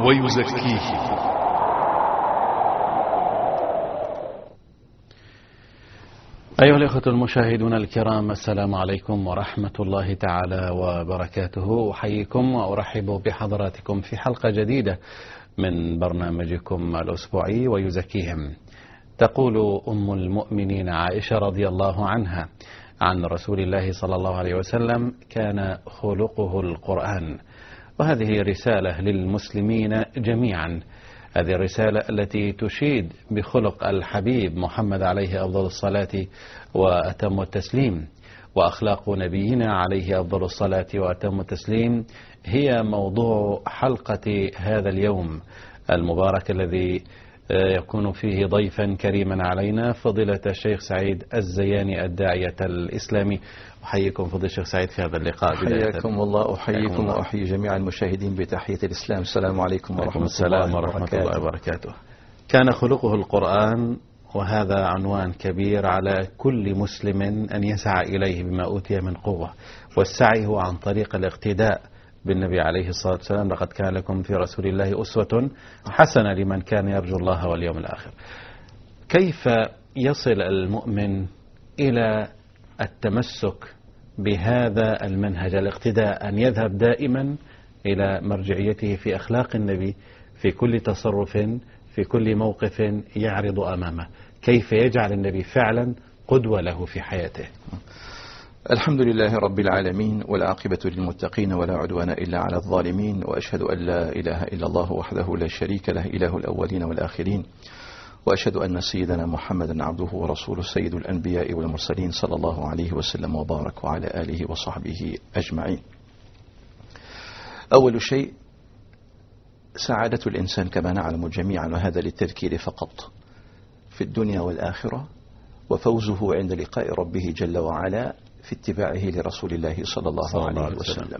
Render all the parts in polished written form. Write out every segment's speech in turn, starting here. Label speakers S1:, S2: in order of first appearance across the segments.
S1: ويزكيهم.
S2: أيها الأخوة المشاهدون الكرام، السلام عليكم ورحمة الله تعالى وبركاته. أحييكم وأرحب بحضراتكم في حلقة جديدة من برنامجكم الأسبوعي ويزكيهم. تقول أم المؤمنين عائشة رضي الله عنها عن رسول الله صلى الله عليه وسلم: كان خلقه القرآن. وهذه رسالة للمسلمين جميعا، هذه الرسالة التي تشيد بخلق الحبيب محمد عليه أفضل الصلاة وأتم التسليم. وأخلاق نبينا عليه أفضل الصلاة وأتم التسليم هي موضوع حلقة هذا اليوم المبارك الذي يكون فيه ضيفا كريما علينا فضيلة الشيخ سعيد الزياني الداعية الإسلامي. أحييكم فضيلة الشيخ سعيد في هذا اللقاء.
S3: حياكم الله، أحييكم وأحيي جميع المشاهدين بتحية الإسلام. السلام عليكم ورحمة الله
S2: وبركاته. كان خلقه القرآن، وهذا عنوان كبير على كل مسلم أن يسعى إليه بما أوتي من قوة، والسعي هو عن طريق الاقتداء بالنبي عليه الصلاة والسلام. لقد كان لكم في رسول الله أسوة حسنة لمن كان يرجو الله واليوم الآخر. كيف يصل المؤمن إلى التمسك بهذا المنهج الاقتداء، أن يذهب دائما إلى مرجعيته في أخلاق النبي في كل تصرف، في كل موقف يعرض أمامه؟ كيف يجعل النبي فعلا قدوة له في حياته؟
S3: الحمد لله رب العالمين، والعاقبة للمتقين ولا عدوان إلا على الظالمين، وأشهد أن لا إله إلا الله وحده لا شريك له، إله الأولين والآخرين، وأشهد أن سيدنا محمدا عبده ورسوله سيد الأنبياء والمرسلين صلى الله عليه وسلم وبارك وعلى آله وصحبه أجمعين. أول شيء سعادة الإنسان كما نعلم جميعا، وهذا للتذكير فقط، في الدنيا والآخرة، وفوزه عند لقاء ربه جل وعلا في اتباعه لرسول الله صلى الله عليه وسلم.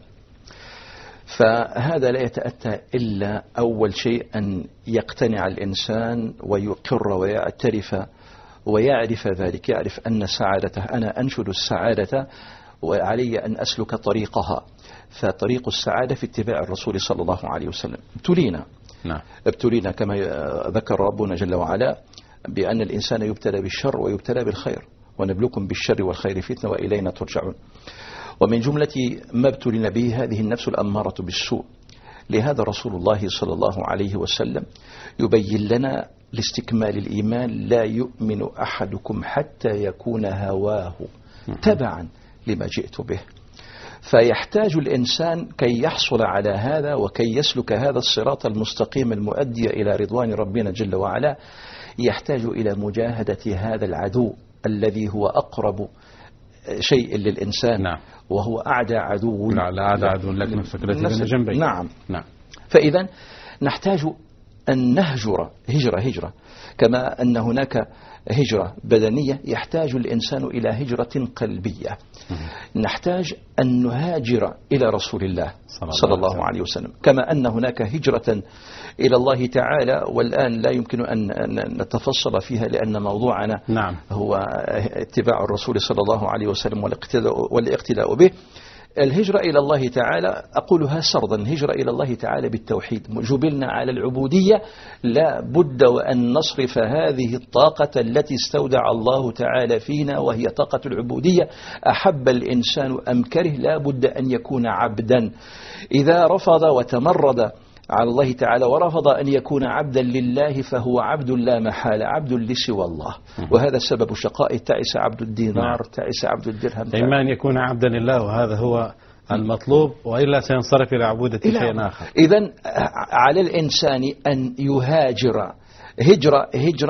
S3: فهذا لا يتأتى إلا أول شيء أن يقتنع الإنسان ويقر ويعترف ويعرف ذلك، يعرف أن سعادته، أنا أنشد السعادة وعلي أن أسلك طريقها. فطريق السعادة في اتباع الرسول صلى الله عليه وسلم. ابتلينا كما ذكر ربنا جل وعلا بأن الإنسان يبتلى بالشر ويبتلى بالخير، ونبلوكم بالشر والخير فتنة وإلينا ترجعون. ومن جملة ما ابتلينا به هذه النفس الأمارة بالسوء. لهذا رسول الله صلى الله عليه وسلم يبين لنا لاستكمال الإيمان: لا يؤمن أحدكم حتى يكون هواه تبعا لما جئت به. فيحتاج الإنسان كي يحصل على هذا وكي يسلك هذا الصراط المستقيم المؤدي إلى رضوان ربنا جل وعلا، يحتاج إلى مجاهدة هذا العدو الذي هو أقرب شيء للإنسان. وهو أعدى عدو.
S2: أعدى عدو لك نفسك التي بين جنبي.
S3: نعم. فإذا نحتاج أن نهجر هجرة كما أن هناك هجرة بدنية، يحتاج الإنسان إلى هجرة قلبية. نحتاج أن نهاجر إلى رسول الله صلى الله عليه وسلم، كما أن هناك هجرة إلى الله تعالى، والآن لا يمكن أن نتفصل فيها لأن موضوعنا هو اتباع الرسول صلى الله عليه وسلم والاقتداء به. الهجرة إلى الله تعالى أقولها سردا: هجرة إلى الله تعالى بالتوحيد. جبلنا على العبودية، لا بد وأن نصرف هذه الطاقة التي استودع الله تعالى فينا، وهي طاقة العبودية. أحب الإنسان أم كره لا بد أن يكون عبدا. إذا رفض وتمرد على الله تعالى ورفض أن يكون عبدا لله فهو عبد لا محالة، عبد لسوى الله. وهذا سبب شقاء: تعس عبد الدينار، تعس عبد الدرهم.
S2: إما أن يكون عبدا لله، وهذا هو المطلوب، وإلا سينصرف إلى عبودة شيء آخر.
S3: إذن على الإنسان أن يهاجر هجرة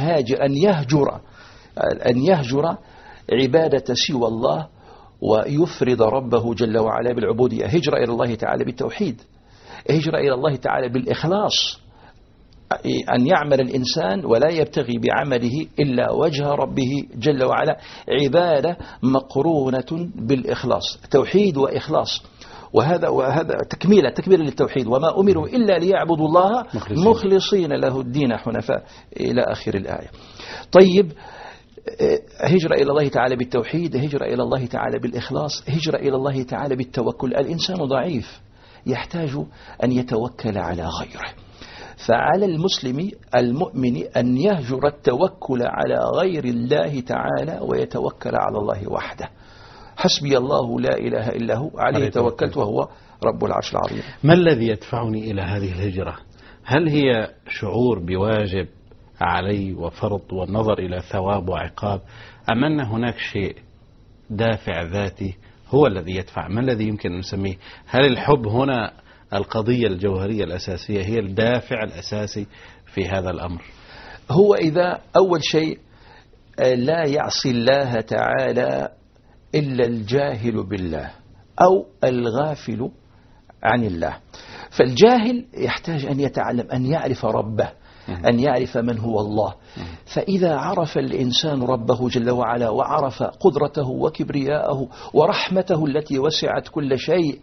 S3: أن يهجر عبادة سوى الله ويفرض ربه جل وعلا بالعبودية. هجرة إلى الله تعالى بالتوحيد، هجرة إلى الله تعالى بالإخلاص، أن يعمل الإنسان ولا يبتغي بعمله إلا وجه ربه جل وعلا. عبادة مقرونة بالإخلاص، توحيد وإخلاص. وهذا تكميلة للتوحيد: وما أمروا إلا ليعبدوا الله مخلصين له الدين حنفاء، إلى آخر الآية. طيب، هجرة إلى الله تعالى بالتوحيد، هجرة إلى الله تعالى بالإخلاص، هجرة إلى الله تعالى بالتوكل. الإنسان ضعيف، يحتاج أن يتوكل على غيره. فعلى المسلم المؤمن أن يهجر التوكل على غير الله تعالى ويتوكل على الله وحده. حسبي الله لا إله إلا هو عليه توكلت وهو رب العرش العظيم.
S2: ما الذي يدفعني إلى هذه الهجرة؟ هل هي شعور بواجب علي وفرض والنظر إلى ثواب وعقاب، أم أن هناك شيء دافع ذاتي هو الذي يدفع؟ ما الذي يمكن أن نسميه؟ هل الحب هنا القضية الجوهرية الأساسية هي الدافع الأساسي في هذا الأمر؟
S3: هو إذا أول شيء لا يعصي الله تعالى إلا الجاهل بالله أو الغافل عن الله. فالجاهل يحتاج أن يتعلم أن يعرف ربه، أن يعرف من هو الله. فإذا عرف الإنسان ربه جل وعلا وعرف قدرته وكبرياءه ورحمته التي وسعت كل شيء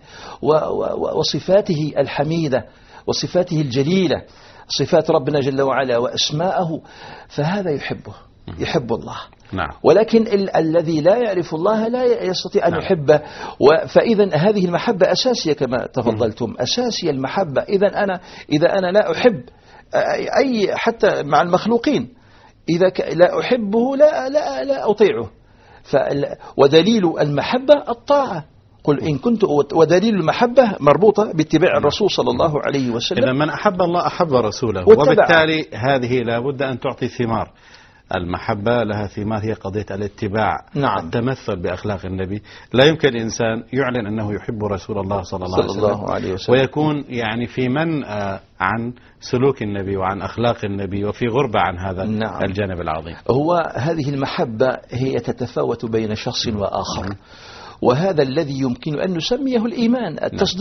S3: وصفاته الحميدة وصفاته الجليلة، صفات ربنا جل وعلا وأسماءه، فهذا يحب الله.
S2: نعم.
S3: ولكن الذي لا يعرف الله لا يستطيع أن يحبه. فإذا هذه المحبة أساسية كما تفضلتم، أساسية المحبة. إذا أنا لا أحب أي حتى مع المخلوقين، إذا لا أحبه لا أطيعه. ودليل المحبة الطاعة. قل إن كنت، ودليل المحبة مربوطة باتباع الرسول صلى الله عليه وسلم.
S2: إذا من أحب الله أحب رسوله، وبالتالي هذه لابد أن تعطي ثمار. المحبة لها ثمار، هي قضية الاتباع.
S3: نعم.
S2: التمثل بأخلاق النبي. لا يمكن الإنسان يعلن أنه يحب رسول الله صلى الله عليه وسلم ويكون يعني في منأى عن سلوك النبي وعن أخلاق النبي وفي غربة عن هذا الجانب العظيم.
S3: هو هذه المحبة هي تتفاوت بين شخص وآخر، وهذا الذي يمكن أن نسميه الإيمان،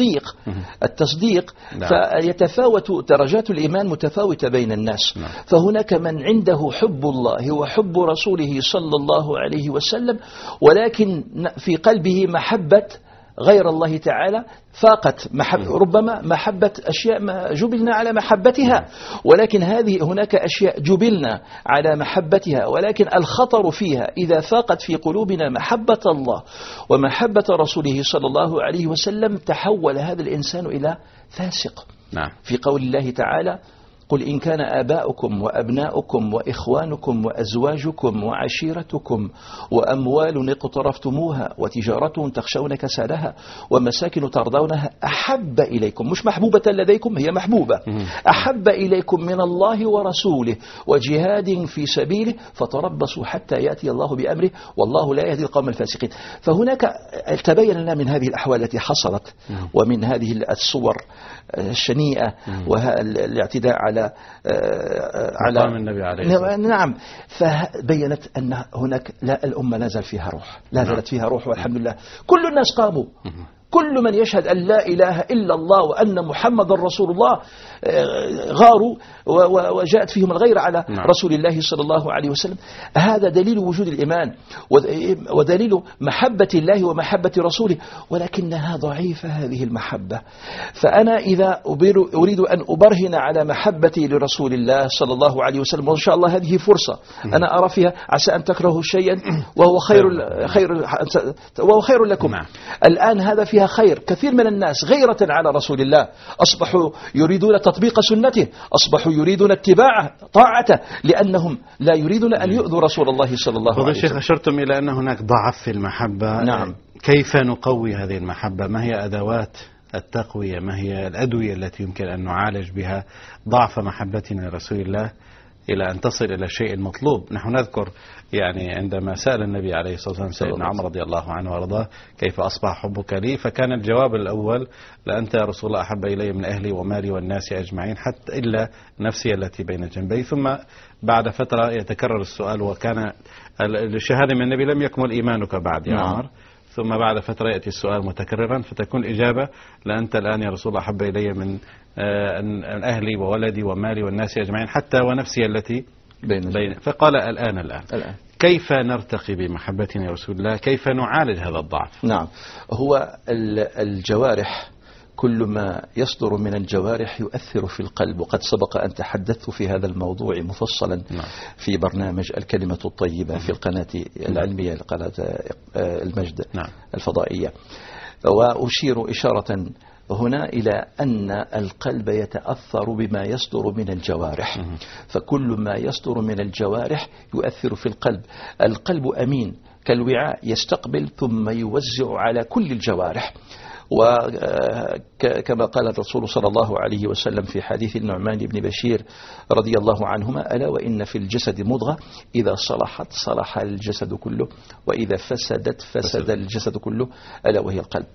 S3: التصديق. فيتفاوت درجات الإيمان متفاوتة بين الناس. فهناك من عنده حب الله وحب رسوله صلى الله عليه وسلم، ولكن في قلبه محبة غير الله تعالى فاقت ربما محبة أشياء ما جبلنا على محبتها، ولكن هناك أشياء جبلنا على محبتها، ولكن الخطر فيها إذا فاقت في قلوبنا محبة الله ومحبة رسوله صلى الله عليه وسلم تحول هذا الإنسان إلى فاسق.
S2: نعم.
S3: في قول الله تعالى: قل إن كان آباؤكم وأبناؤكم وإخوانكم وأزواجكم وعشيرتكم وأموال اقترفتموها وتجارة تخشون كسادها ومساكن ترضونها أحب إليكم، مش محبوبة لديكم، هي محبوبة، أحب إليكم من الله ورسوله وجهاد في سبيله فتربصوا حتى يأتي الله بأمره والله لا يهدي القوم الفاسقين. فهناك تبين لنا من هذه الأحوال التي حصلت ومن هذه الصور الشنيئة والاعتداء على
S2: النبي عليه الصلاة.
S3: نعم. فبينت أن هناك الأمة لا زال فيها روح، لا زالت فيها روح، والحمد لله. كل الناس قاموا، كل من يشهد أن لا إله إلا الله وأن محمد رسول الله غاروا وجاءت فيهم الغيرة على رسول الله صلى الله عليه وسلم. هذا دليل وجود الإيمان ودليل محبة الله ومحبة رسوله، ولكنها ضعيفة هذه المحبة. فأنا إذا أريد أن أبرهن على محبتي لرسول الله صلى الله عليه وسلم، وإن شاء الله هذه فرصة أنا أرى فيها، عسى أن تكرهوا شيئا وهو خير لكم. الآن هذا فيها خير. كثير من الناس غيرة على رسول الله أصبحوا يريدون تطبيق سنته، أصبحوا يريدون اتباعه طاعته، لأنهم لا يريدون أن يؤذوا رسول الله صلى الله عليه وسلم.
S2: الشيخ أشرتم إلى أن هناك ضعف في المحبة.
S3: نعم.
S2: كيف نقوي هذه المحبة؟ ما هي أدوات التقوية؟ ما هي الأدوية التي يمكن أن نعالج بها ضعف محبتنا لرسول الله إلى أن تصل إلى الشيء المطلوب؟ نحن نذكر يعني عندما سأل النبي عليه الصلاة والسلام سيدنا عمر رضي الله عنه وارضاه: كيف أصبح حبك لي؟ فكان الجواب الأول: لأنت يا رسول الله أحب إلي من أهلي ومالي والناس أجمعين حتى إلا نفسي التي بين جنبي. ثم بعد فترة يتكرر السؤال، وكان الشهادة من النبي: لم يكمل إيمانك بعد يا عمر. ثم بعد فترة يأتي السؤال متكررا، فتكون الإجابة: لأنت الآن يا رسول الله أحب إلي من أهلي وولدي ومالي والناس أجمعين حتى ونفسي التي بين. فقال: الآن. كيف نرتقي بمحبتنا يا رسول الله؟ كيف نعالج هذا الضعف؟
S3: نعم. هو الجوارح، كل ما يصدر من الجوارح يؤثر في القلب، وقد سبق أن تحدثت في هذا الموضوع مفصلا في برنامج الكلمة الطيبة في القناة العلمية، القناة المجد الفضائية. وأشير إشارة هنا إلى أن القلب يتأثر بما يصدر من الجوارح، فكل ما يصدر من الجوارح يؤثر في القلب. القلب أمين كالوعاء، يستقبل ثم يوزع على كل الجوارح. وكما قال الرسول صلى الله عليه وسلم في حديث النعمان بن بشير رضي الله عنهما: ألا وإن في الجسد مضغة إذا صلحت صلح الجسد كله وإذا فسدت فسد الجسد كله، ألا وهي القلب.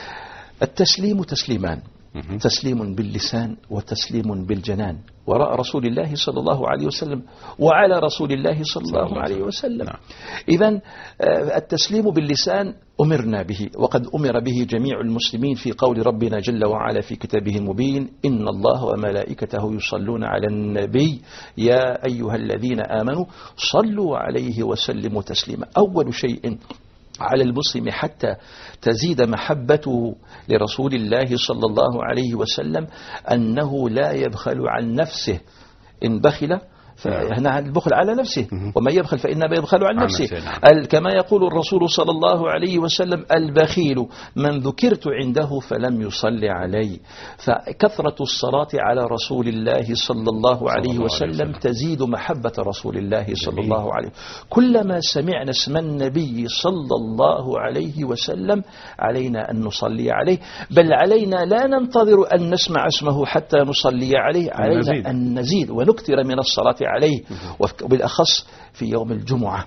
S3: التسليم تسليمان: تسليم باللسان وتسليم بالجنان، وراء رسول الله صلى الله عليه وسلم وعلى رسول الله صلى الله عليه وسلم. إذن التسليم باللسان أمرنا به، وقد أمر به جميع المسلمين في قول ربنا جل وعلا في كتابه المبين: إن الله وملائكته يصلون على النبي يا أيها الذين آمنوا صلوا عليه وسلموا تسليما. أول شيء على المسلم حتى تزيد محبته لرسول الله صلى الله عليه وسلم أنه لا يبخل عن نفسه. إن بخل فهنا البخل على نفسه، وما يبخل فإنما يبخل عن نفسه. كما يقول الرسول صلى الله عليه وسلم: البخيل من ذكرت عنده فلم يصلي علي. فكثرة الصلاة على رسول الله صلى الله عليه وسلم تزيد محبة رسول الله صلى الله عليه وسلم. كلما سمعنا اسم النبي صلى الله عليه وسلم علينا أن نصلي عليه، بل علينا لا ننتظر أن نسمع اسمه حتى نصلي عليه، علينا أن نزيد ونكثر من الصلاة عليه، وبالأخص في يوم الجمعة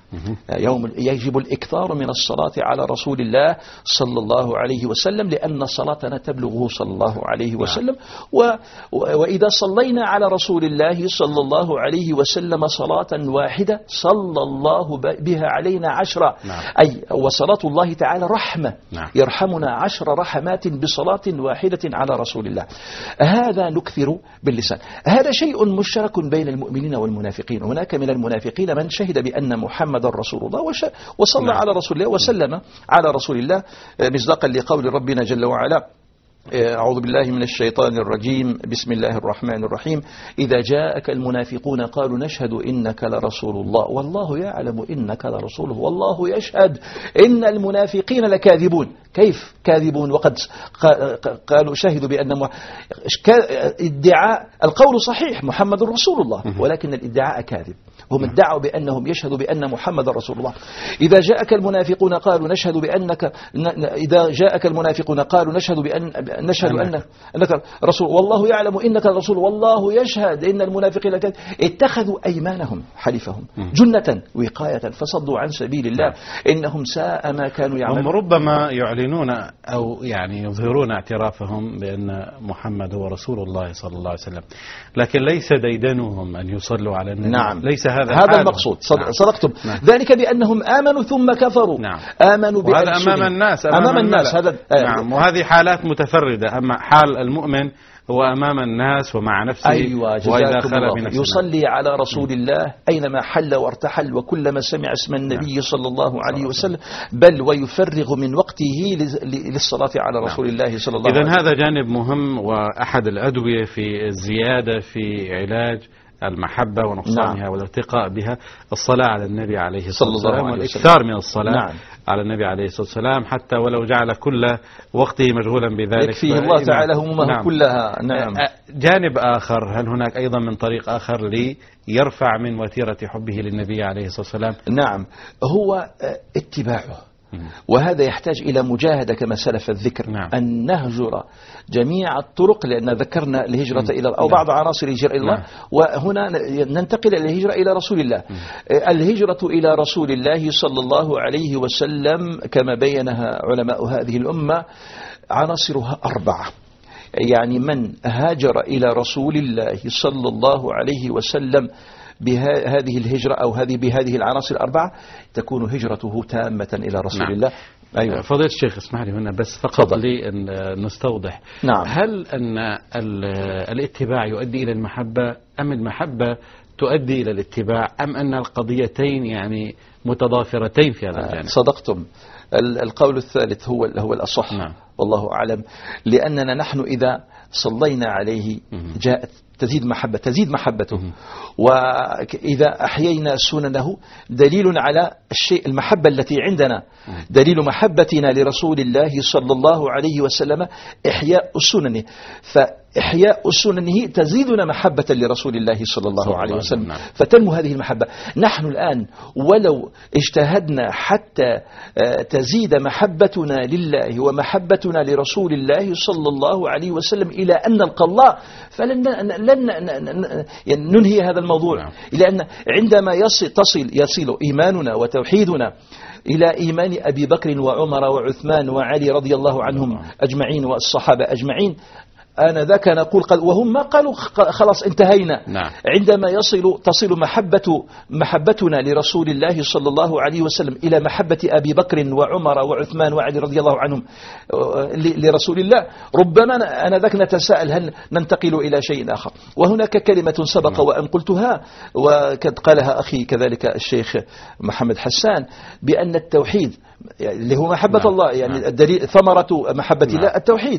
S3: يجب الإكثار من الصلاة على رسول الله صلى الله عليه وسلم، لأن صلاتنا تبلغه صلى الله عليه وسلم. وإذا صلينا على رسول الله صلى الله عليه وسلم صلاة واحدة صلى الله بها علينا 10. أي وصلاة الله تعالى رحمة، يرحمنا 10 رحمات بصلاة واحدة على رسول الله. هذا نكثر باللسان. هذا شيء مشترك بين المؤمنين والمنافقين. هناك من المنافقين من شهد بأن محمد رسول الله وصلى على رسول الله وسلم على رسول الله، مصداقا لقول ربنا جل وعلا: أعوذ بالله من الشيطان الرجيم، بسم الله الرحمن الرحيم: إذا جاءك المنافقون قالوا نشهد إنك لرسول الله والله يعلم إنك لرسوله والله يشهد إن المنافقين لكاذبون. كيف كاذبون وقد قالوا شهدوا بأن ادعاء القول صحيح محمد رسول الله، ولكن الادعاء كاذب. هم ادعوا بأنهم يشهدوا بأن محمد رسول الله. إذا جاءك المنافقون قالوا نشهد بأنك نشهد أنك رسول والله يعلم إنك الرسول والله يشهد إن المنافقين لكاذبون. اتخذوا أيمانهم حلفهم جنة وقاية فصدوا عن سبيل الله إنهم ساء ما كانوا يعملون.
S2: هم ربما يعلنون أو يعني يظهرون اعترافهم بأن محمد هو رسول الله صلى الله عليه وسلم، لكن ليس ديدنهم أن يصلوا على النبي.
S3: نعم،
S2: ليس
S3: هذا المقصود. صدقتم.
S2: نعم.
S3: ذلك بأنهم آمنوا ثم كفروا.
S2: نعم.
S3: آمنوا
S2: وهذا أمام الناس،
S3: أمام الناس. هذا
S2: نعم. وهذه حالات متفردة. أما حال المؤمن هو أمام الناس ومع نفسه.
S3: أيوة،
S2: وإذا خلى بنفسه
S3: يصلي على رسول الله أينما حل وارتحل وكلما سمع اسم النبي صلى الله عليه وسلم، بل ويفرغ من وقته للصلاة على رسول الله صلى الله عليه وسلم.
S2: إذن هذا جانب مهم، وأحد الأدوية في الزيادة في علاج المحبة ونقصانها والارتقاء بها الصلاة على النبي عليه الصلاة والسلام، والإكثار من الصلاة على النبي عليه الصلاة والسلام، حتى ولو جعل كل وقته مشغولا بذلك
S3: يكفيه الله تعالى همه كلها. نعم.
S2: جانب آخر، هل هناك أيضا من طريق آخر ليرفع من وتيرة حبه للنبي عليه الصلاة والسلام؟
S3: نعم، هو اتباعه، وهذا يحتاج إلى مجاهدة كما سلف الذكر.
S2: نعم.
S3: أن نهجر جميع الطرق، لأن ذكرنا الهجرة إلى أو بعض عناصر الهجرة إلى الله، وهنا ننتقل إلى الهجرة إلى رسول الله. الهجرة إلى رسول الله صلى الله عليه وسلم كما بينها علماء هذه الأمة عناصرها 4. يعني من هاجر إلى رسول الله صلى الله عليه وسلم بهذه الهجرة أو بهذه العناصر 4 تكون هجرته تامة إلى رسول الله.
S2: أيوة. فضيلة الشيخ اسمح لي هنا بس فقط لي أن نستوضح.
S3: نعم.
S2: هل أن الاتباع يؤدي إلى المحبة، أم المحبة تؤدي إلى الاتباع، أم أن القضيتين يعني متضافرتين في هذا الجانب؟
S3: صدقتم. القول الثالث هو الأصح.
S2: نعم.
S3: والله أعلم، لأننا نحن إذا صلينا عليه جاءت تزيد محبته. وإذا أحيينا سننه دليل على الشيء، المحبة التي عندنا، دليل محبتنا لرسول الله صلى الله عليه وسلم إحياء سننه، فإحياء سننه تزيدنا محبة لرسول الله صلى الله عليه وسلم، فتنمو هذه المحبة. نحن الآن ولو اجتهدنا حتى تزيد محبتنا لله ومحبتنا لرسول الله صلى الله عليه وسلم إلى أن نلقى الله، فلن ننهي هذا الموضوع، لأن عندما يصل إيماننا وتوحيدنا إلى إيمان أبي بكر وعمر وعثمان وعلي رضي الله عنهم أجمعين والصحابة أجمعين، آنذاك نقول وهم ما قالوا خلاص انتهينا. عندما تصل محبتنا لرسول الله صلى الله عليه وسلم إلى محبة أبي بكر وعمر وعثمان وعلي رضي الله عنهم لرسول الله، ربما آنذاك نتساءل هل ننتقل إلى شيء آخر. وهناك كلمة سبق وأن قلتها وقد قالها أخي كذلك الشيخ محمد حسان، بأن التوحيد اللي هو محبة الله، يعني الدليل ثمرة محبة الله التوحيد،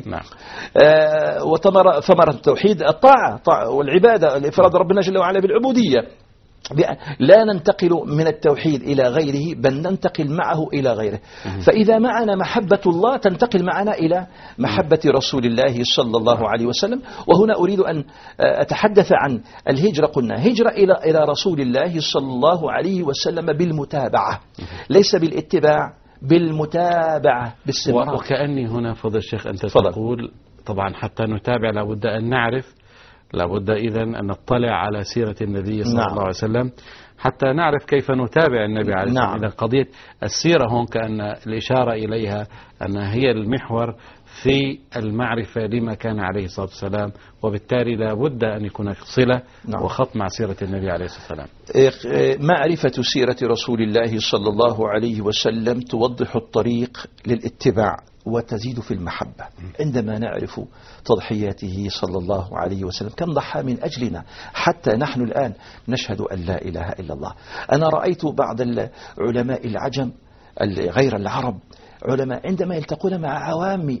S3: وثمرة التوحيد الطاعة والعبادة، الإفراد ربنا جل وعلا بالعبودية. لا ننتقل من التوحيد إلى غيره، بل ننتقل معه إلى غيره. فإذا معنا محبة الله تنتقل معنا إلى محبة رسول الله صلى الله عليه وسلم. وهنا أريد أن أتحدث عن الهجرة. قلنا هجرة إلى رسول الله صلى الله عليه وسلم بالمتابعة، ليس بالاتباع، بالمتابعة باستمرار.
S2: وكأني هنا فضل الشيخ أنت تقول طبعا حتى نتابع لابد أن نعرف، لابد إذن أن نطلع على سيرة النبي صلى الله عليه وسلم حتى نعرف كيف نتابع النبي عليه الصلاة والسلام. إذا قضية السيرة هون كأن الإشارة إليها أنها هي المحور في المعرفة لما كان عليه الصلاة والسلام، وبالتالي لابد أن يكون صلة وخط مع سيرة النبي عليه الصلاة والسلام.
S3: معرفة سيرة رسول الله صلى الله عليه وسلم توضح الطريق للاتباع وتزيد في المحبة. عندما نعرف تضحياته صلى الله عليه وسلم، كم ضحى من أجلنا حتى نحن الآن نشهد أن لا إله إلا الله. أنا رأيت بعض العلماء العجم غير العرب، علماء عندما يلتقون مع عوام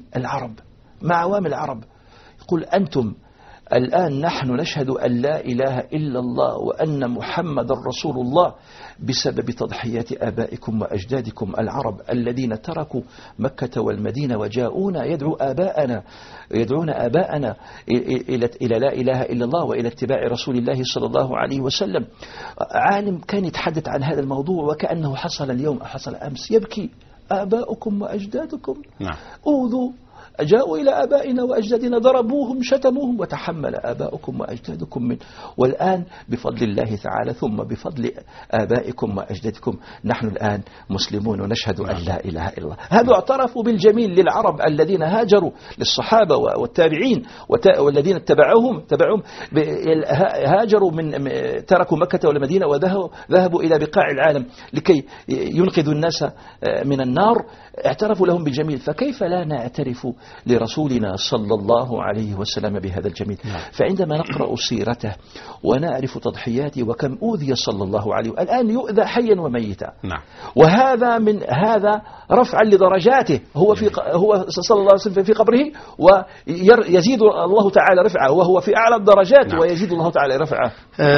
S3: العرب يقول أنتم الآن نحن نشهد أن لا إله إلا الله وأن محمد رسول الله بسبب تضحيات آبائكم وأجدادكم العرب الذين تركوا مكة والمدينة وجاءونا يدعون آباءنا إلى لا إله إلا الله وإلى اتباع رسول الله صلى الله عليه وسلم. عالم كان يتحدث عن هذا الموضوع وكأنه حصل اليوم حصل أمس، يبكي آباؤكم وأجدادكم أوذوا، جاءوا إلى آبائنا وأجدادنا ضربوهم شتموهم وتحمل آباؤكم وأجدادكم من، والآن بفضل الله تعالى ثم بفضل آبائكم وأجدادكم نحن الآن مسلمون ونشهد أن لا إله إلا الله. هذا اعترفوا بالجميل للعرب الذين هاجروا للصحابة والتابعين والذين اتبعوهم هاجروا تركوا مكة والمدينة وذهبوا إلى بقاع العالم لكي ينقذوا الناس من النار، اعترفوا لهم بالجميل. فكيف لا نعترف لرسولنا صلى الله عليه وسلم بهذا الجميل؟ فعندما نقرأ سيرته ونعرف تضحياته وكم أوذي صلى الله عليه وسلم، الآن يؤذى حيا وميتا، وهذا من هذا رفعا لدرجاته، هو صلى الله عليه وسلم في قبره ويزيد الله تعالى رفعه، وهو في أعلى الدرجات ويزيد الله تعالى رفعه.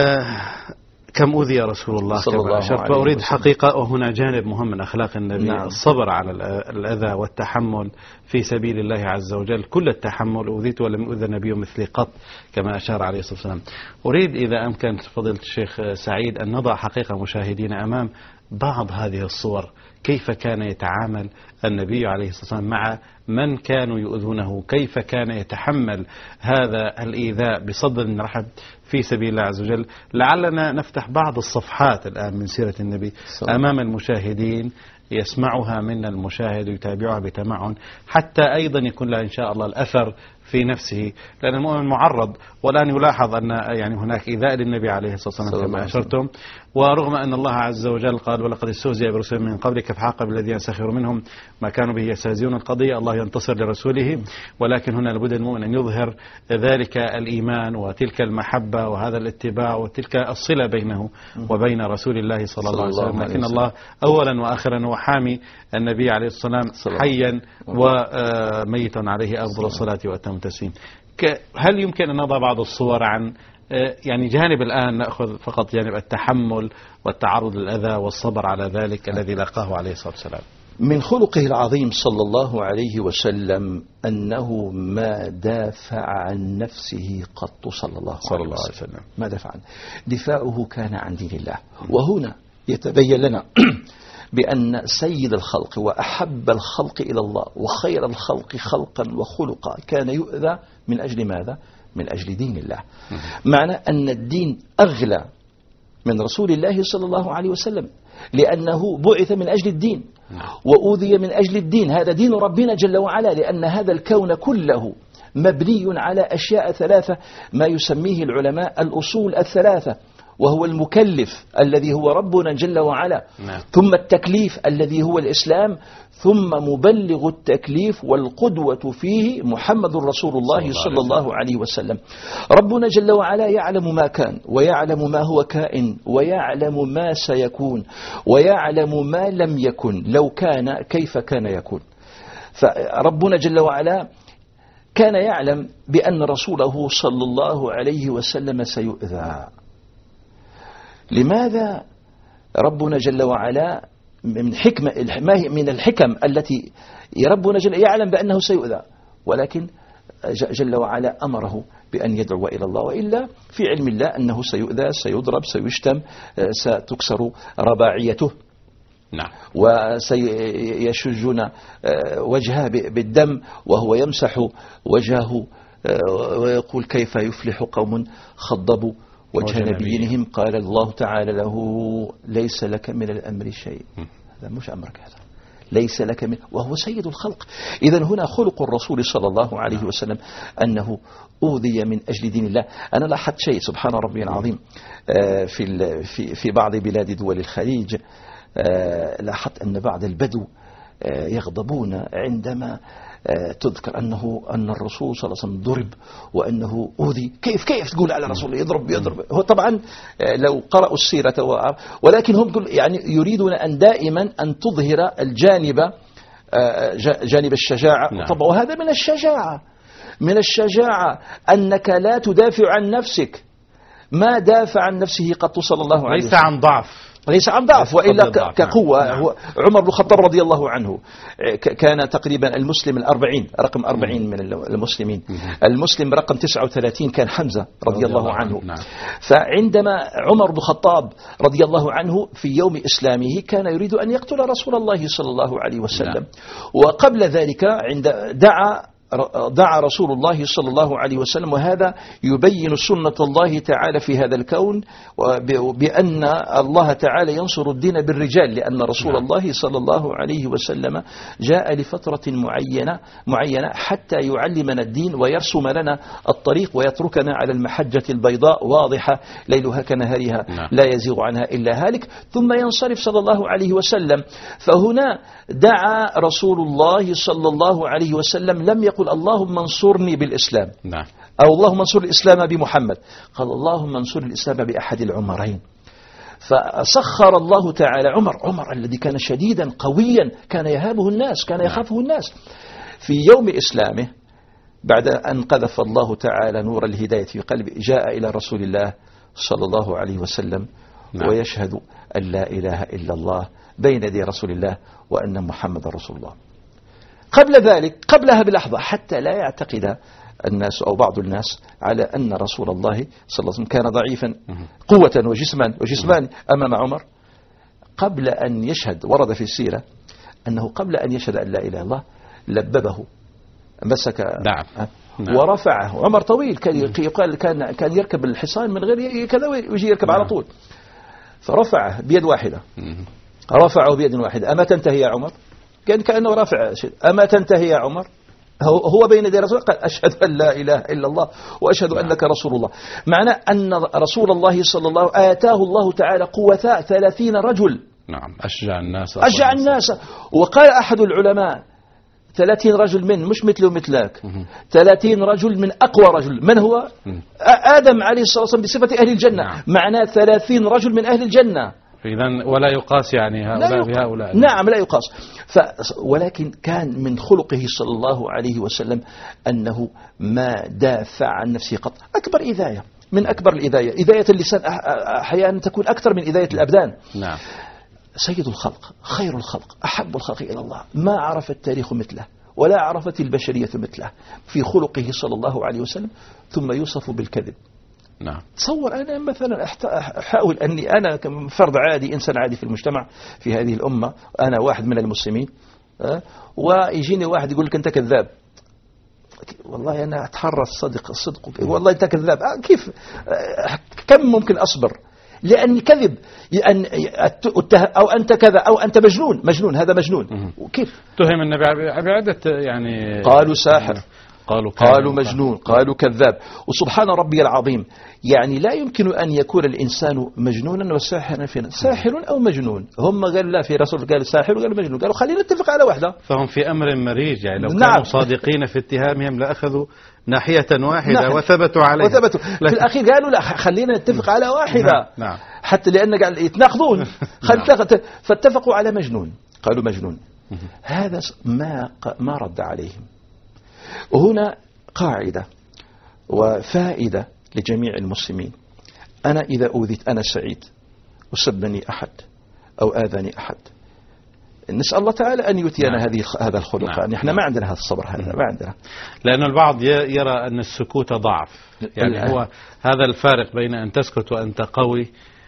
S2: كم أوذي رسول الله كما أشرت. وأريد حقيقة، وهنا جانب مهم من أخلاق النبي، الصبر على الأذى والتحمل في سبيل الله عز وجل. كل التحمل، أوذيت ولم يؤذى نبي مثلي قط كما أشار عليه الصلاة والسلام. أريد إذا أمكن فضيلة الشيخ سعيد أن نضع حقيقة مشاهدين أمام بعض هذه الصور، كيف كان يتعامل النبي عليه الصلاة والسلام مع من كانوا يؤذونه، كيف كان يتحمل هذا الإيذاء بصدر رحب في سبيل الله عز وجل. لعلنا نفتح بعض الصفحات الآن من سيرة النبي أمام المشاهدين، يسمعها منا المشاهد ويتابعها بتمعن، حتى أيضا يكون لها إن شاء الله الأثر في نفسه، لأن المؤمن معرض. والآن يلاحظ أن يعني هناك إيذاء للنبي عليه الصلاة والسلام كما أشرتم، ورغم أن الله عز وجل قال ولقد استهزئ برسل من قبلك فحاق بالذين سخروا منهم ما كانوا به يستهزئون، القضية الله ينتصر لرسوله، ولكن هنا لابد المؤمن أن يظهر ذلك الإيمان وتلك المحبة وهذا الاتباع وتلك الصلة بينه وبين رسول الله صلى الله عليه وسلم. لكن الله أولا وآخرا هو حامي النبي عليه الصلاة والسلام حيا وميتا عليه أفضل الصلاة وأتم التسليم. هل يمكن أن نضع بعض الصور عن يعني جانب الآن نأخذ فقط جانب التحمل والتعرض للأذى والصبر على ذلك الذي لاقاه عليه الصلاة والسلام.
S3: من خلقه العظيم صلى الله عليه وسلم أنه ما دافع عن نفسه قط صلى الله عليه وسلم. ما دافع عنه، دفاعه كان عن دين الله. وهنا يتبين لنا بأن سيد الخلق وأحب الخلق إلى الله وخير الخلق خلقا وخلقا كان يؤذى من أجل ماذا؟ من أجل دين الله. معنى أن الدين أغلى من رسول الله صلى الله عليه وسلم، لأنه بعث من أجل الدين وأوذي من أجل الدين. هذا دين ربنا جل وعلا، لأن هذا الكون كله مبني على أشياء ثلاثة، ما يسميه العلماء الأصول الثلاثة، وهو المكلف الذي هو ربنا جل وعلا، ثم التكليف الذي هو الإسلام، ثم مبلغ التكليف والقدوة فيه محمد رسول الله صلى الله عليه وسلم. ربنا جل وعلا يعلم ما كان ويعلم ما هو كائن ويعلم ما سيكون ويعلم ما لم يكن، لو كان كيف كان يكون. فربنا جل وعلا كان يعلم بأن رسوله صلى الله عليه وسلم سيؤذى. لماذا ربنا جل وعلا من الحكم التي ربنا جل يعلم بأنه سيؤذى، ولكن جل وعلا أمره بأن يدعو إلى الله، وإلا في علم الله أنه سيؤذى، سيضرب، سيشتم، ستكسر رباعيته،
S2: نعم،
S3: وسيشجون وجهه بالدم وهو يمسح وجهه ويقول كيف يفلح قوم خضبوا وجه نبيهم قال الله تعالى له ليس لك من الأمر شيء. هذا مش أمرك، هذا ليس لك من، وهو سيد الخلق. إذن هنا خلق الرسول صلى الله عليه وسلم أنه أوذي من أجل دين الله. أنا لاحظت شيء سبحان ربي العظيم في بعض بلاد دول الخليج، لاحظت أن بعض البدو يغضبون عندما تذكر أن الرسول صلى الله عليه وسلم ضرب وأنه أوذي. كيف تقول على الرسول يضرب؟ هو طبعا لو قرأوا السيرة ولكن هم يعني يريدون أن دائما أن تظهر جانب الشجاعة. طبعا وهذا من الشجاعة أنك لا تدافع عن نفسك. ما دافع عن نفسه قط صلى الله عليه وسلم، ليس عن ضعف وإلا كقوة. هو عمر بن الخطاب رضي الله عنه كان تقريبا المسلم رقم 40 من المسلمين. المسلم رقم 39 كان حمزة رضي الله عنه. فعندما عمر بن الخطاب رضي الله عنه في يوم إسلامه كان يريد أن يقتل رسول الله صلى الله عليه وسلم، وقبل ذلك دعا رسول الله صلى الله عليه وسلم، وهذا يبين سنة الله تعالى في هذا الكون، بأن الله تعالى ينصر الدين بالرجال، لأن رسول الله صلى الله عليه وسلم جاء لفترة معينة حتى يعلمنا الدين ويرسم لنا الطريق ويتركنا على المحجة البيضاء واضحة ليلها كنهارها لا يزيغ عنها إلا هالك، ثم ينصرف صلى الله عليه وسلم. فهنا دعا رسول الله صلى الله عليه وسلم، لم يقل اللهم انصرني بالإسلام أو اللهم انصر الإسلام بمحمد، قال اللهم انصر الإسلام بأحد العمرين. فسخر الله تعالى عمر الذي كان شديدا قويا، كان يهابه الناس، كان يخافه الناس، في يوم إسلامه بعد أن قذف الله تعالى نور الهداية في قلبه جاء إلى رسول الله صلى الله عليه وسلم ويشهد أن لا إله إلا الله بين يدي رسول الله وأن محمد رسول الله. قبلها بلحظة حتى لا يعتقد الناس أو بعض الناس على أن رسول الله صلى الله عليه وسلم كان ضعيفا قوة وجسمان أمام عمر. قبل أن يشهد، ورد في السيرة أنه قبل أن يشهد أن لا إله إلا الله لببه، مسك ورفعه. عمر طويل، يقال كان يركب الحصان من غير كذا ويجي يركب على طول، فرفعه بيد واحدة، رفعه بيد واحدة. أما تنتهي يا عمر؟ كأنه رافع شيء. أما تنتهي يا عمر؟ هو بين يدي رسول قال أشهد أن لا إله إلا الله وأشهد أنك رسول الله. معنى أن رسول الله صلى الله عليه وسلم آتاه الله تعالى قوة 30 رجل.
S2: نعم، أشجع الناس.
S3: وقال أحد العلماء 30 رجل مش مثله ومثلك، 30 رجل من أقوى رجل. من هو؟ آدم عليه الصلاة والسلام بصفة أهل الجنة. معناه 30 رجل من أهل الجنة.
S2: إذن ولا يقاس يعني هؤلاء بهؤلاء.
S3: نعم لا يقاس. ولكن كان من خلقه صلى الله عليه وسلم أنه ما دافع عن نفسه قط. أكبر إذاية من أكبر الإذاية. إذاية اللسان أحيانا تكون أكثر من إذاية الأبدان.
S2: نعم.
S3: سيد الخلق، خير الخلق، أحب الخلق إلى الله، ما عرف التاريخ مثله ولا عرفت البشرية مثله في خلقه صلى الله عليه وسلم، ثم يوصف بالكذب.
S2: نعم.
S3: تصور أنا مثلا أحاول أني أنا كفرد عادي، إنسان عادي في المجتمع في هذه الأمة، أنا واحد من المسلمين، ويجيني واحد يقول لك أنت كذاب، والله أنا أتحرى الصدق والله أنت كذاب، كيف كم ممكن أصبر؟ لأن كذب أو أنت كذا أو أنت مجنون هذا مجنون. وكيف
S2: اتهم النبي بعدة يعني
S3: قالوا ساحر، قالوا مجنون، قالوا كذاب. وسبحان ربي العظيم، يعني لا يمكن أن يكون الإنسان مجنونا وساحرا فينا، ساحر أو مجنون. هم قالوا لا، في رسول قال ساحر وقال مجنون، قالوا خلينا نتفق على واحدة.
S2: فهم في أمر مريج، يعني لو كانوا صادقين في اتهامهم لأخذوا ناحية واحدة وثبتوا عليها.
S3: في الأخير قالوا لا، خلينا نتفق على واحدة.
S2: نعم.
S3: حتى لأن قال يتناقضون فاتفقوا على مجنون، قالوا مجنون. هذا ما رد عليهم. وهنا قاعدة وفائدة لجميع المسلمين. أنا إذا أوذيت أنا سعيد وسبني أحد أو آذاني أحد، نسأل الله تعالى أن يؤتينا هذا الخلق. نحن ما عندنا هذا الصبر، هذا ما عندنا.
S2: لأن البعض يرى أن السكوت ضعف، يعني هو هذا الفارق بين أن تسكت وأنت قوي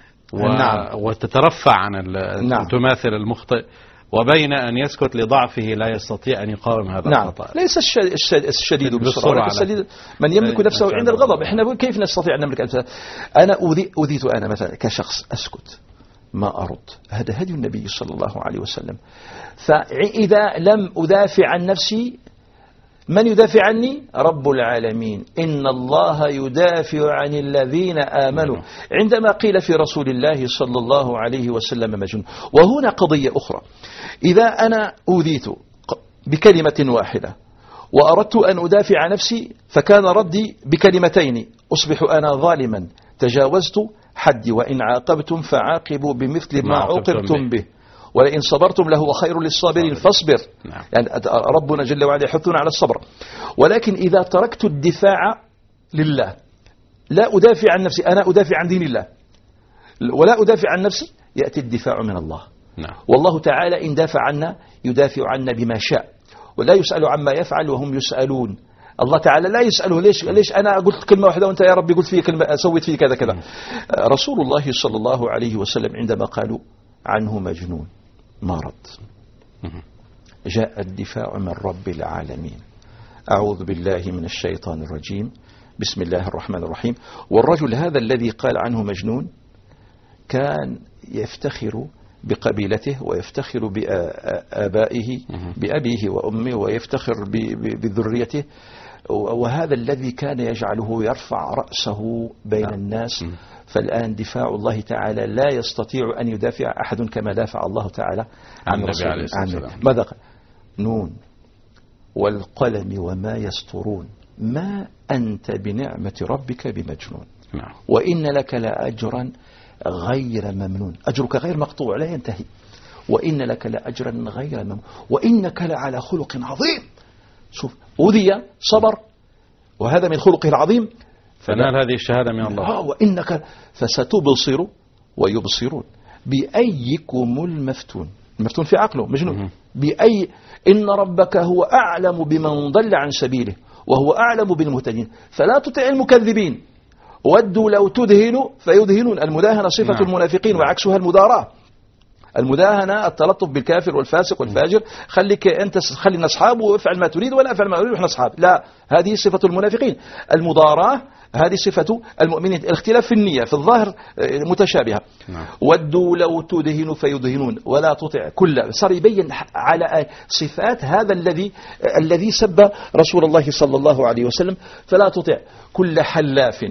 S2: وتترفع عن تماثل المخطئ، وبين أن يسكت لضعفه لا يستطيع أن يقاوم هذا الخطأ.
S3: ليس الشديد بالسرعة، الشديد من يملك نفسه عند الغضب. احنا كيف نستطيع أن نملك أنفسنا؟ أنا أوذيت أنا مثلا كشخص، أسكت ما أرد. هذا هدي النبي صلى الله عليه وسلم. فإذا لم أدافع عن نفسي، من يدافع عني؟ رب العالمين. إن الله يدافع عن الذين آمنوا. عندما قيل في رسول الله صلى الله عليه وسلم مجنون. وهنا قضية أخرى، إذا أنا أوذيت بكلمة واحدة وأردت أن أدافع عن نفسي، فكان ردي بكلمتين، أصبح أنا ظالما، تجاوزت حدي، وإن عاقبتم فعاقبوا بمثل ما عوقبتم به ولئن صبرتم لهو خير للصابرين فاصبر. يعني ربنا جل وعلا يحثنا على الصبر. ولكن إذا تركت الدفاع لله، لا أدافع عن نفسي، أنا أدافع عن دين الله ولا أدافع عن نفسي، يأتي الدفاع من الله. والله تعالى إن دافع عنا يدافع عنا بما شاء، ولا يسأل عما يفعل وهم يسألون. الله تعالى لا يسأله ليش أنا قلت كلمة واحدة وأنت يا ربي قلت فيه كلمة، سويت فيه كذا كذا. رسول الله صلى الله عليه وسلم عندما قالوا عنه مجنون ما رد، جاء الدفاع من رب العالمين. أعوذ بالله من الشيطان الرجيم، بسم الله الرحمن الرحيم. والرجل هذا الذي قال عنه مجنون كان يفتخر بقبيلته ويفتخر بآبائه، بأبيه وأمه، ويفتخر بذريته، وهذا الذي كان يجعله يرفع رأسه بين الناس. فالآن دفاع الله تعالى لا يستطيع أن يدافع أحد كما دافع الله تعالى عن رسوله. ماذا قال؟ نون والقلم وما يسطرون ما أنت بنعمة ربك بمجنون وإن لك لأجرا غير ممنون. أجرك غير مقطوع لا ينتهي. وإن لك لأجرا غير ممنون وإنك لعلى خلق عظيم. شوف، أوذي صبر، وهذا من خلقه العظيم،
S2: فنال هذه الشهادة من الله.
S3: وإنك فستبصر ويبصرون بأيكم المفتون. المفتون في عقله مجنون. بأي إن ربك هو أعلم بمن ضل عن سبيله وهو أعلم بالمهتدين فلا تطع المكذبين ودوا لو تدهنوا فيدهنون. المداهنة صفة المنافقين وعكسها المداراة. المداهنة التلطف بالكافر والفاسق والفاجر، خليك أنت خلينا أصحاب وافعل ما تريد ولا افعل ما أريد وإحنا أصحاب، لا، هذه صفة المنافقين. المضاراة هذه صفة المؤمنين. الاختلاف في النية في الظاهر متشابهة. ودوا لو تدهنوا فيدهنون ولا تطع كل. صار يبين على صفات هذا الذي سب رسول الله صلى الله عليه وسلم. فلا تطع كل حلاف.